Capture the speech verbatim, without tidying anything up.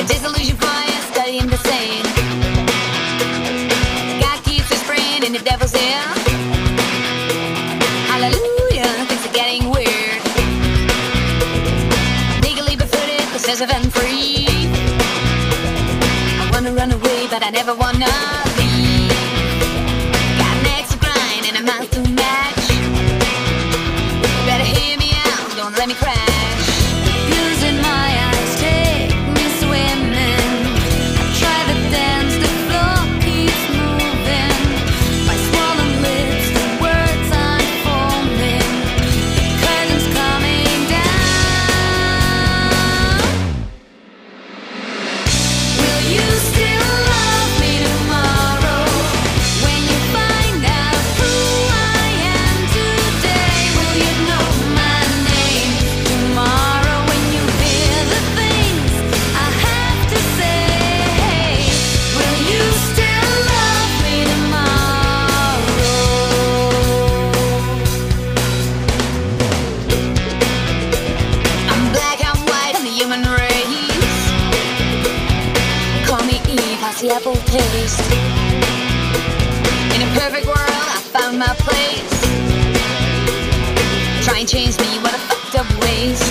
a disillusioned choir studying the same. God keeps whispering in the devil's ear. Hallelujah, things are getting weird. Legally befooted, possessive and free. I wanna run away, but I never wanna leave. Got an axe to grind and a mouth to match. Better hear me out, don't let me crash. Losing my eyes, take me swimming. I try to dance, the floor keeps moving. My swollen lips, the words unfolding. The curtain's coming down. Will you still love me tomorrow? When you find out who I am today, will you know my name tomorrow? When you hear the things I have to say, will you still love me tomorrow? I'm black and white, I'm the human race. Call me Eve, how's the apple taste? In a perfect world, I found my place. Try and change me, what a fucked up waste.